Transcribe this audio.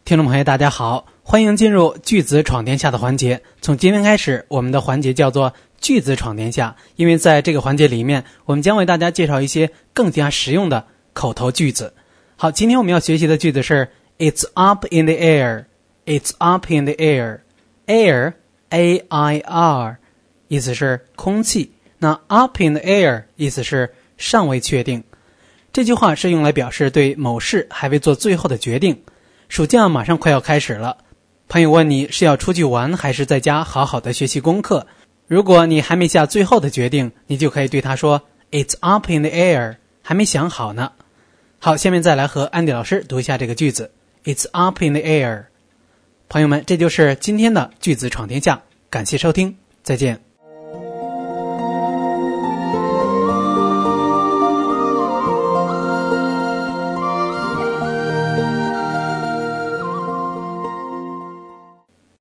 听众朋友大家好，欢迎进入句子闯天下的环节。从今天开始，我们的环节叫做句子闯天下，因为在这个环节里面，我们将为大家介绍一些更加实用的口头句子。好，今天我们要学习的句子是 It's up in the air. It's up in the air. Air, A-I-R, 意思是空气。那 up in the air 意思是尚未确定。这句话是用来表示对某事还未做最后的决定。暑假马上快要开始了，朋友问你是要出去玩还是在家好好的学习功课。如果你还没下最后的决定，你就可以对他说 It's up in the air, 还没想好呢。好，下面再来和安迪老师读一下这个句子 It's up in the air。 朋友们，这就是今天的句子闯天下，感谢收听，再见。